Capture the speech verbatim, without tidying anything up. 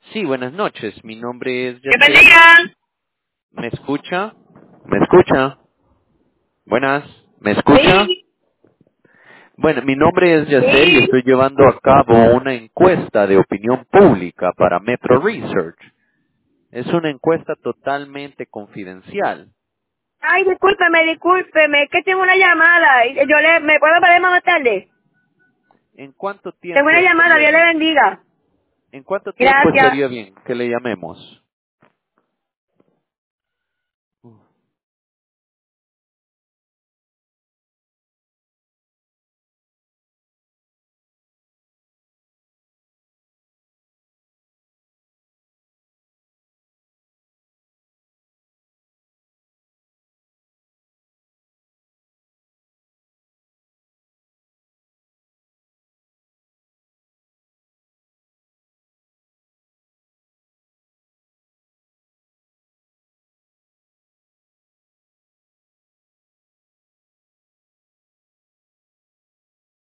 Sí, buenas noches. Mi nombre es ¡Que Yacel. bendiga! ¿Me escucha? ¿Me escucha? Buenas. ¿Me escucha? Sí, Bueno, mi nombre es Yacel y sí. estoy llevando a cabo una encuesta de opinión pública para Metro Research. Es una encuesta totalmente confidencial. Ay, discúlpeme, discúlpeme, es que tengo una llamada. y Yo le, ¿me puedo parar más tarde? ¿En cuánto Tengo tiempo una llamada, estaría Dios le bien? bendiga. ¿En cuánto tiempo Gracias. estaría bien que le llamemos?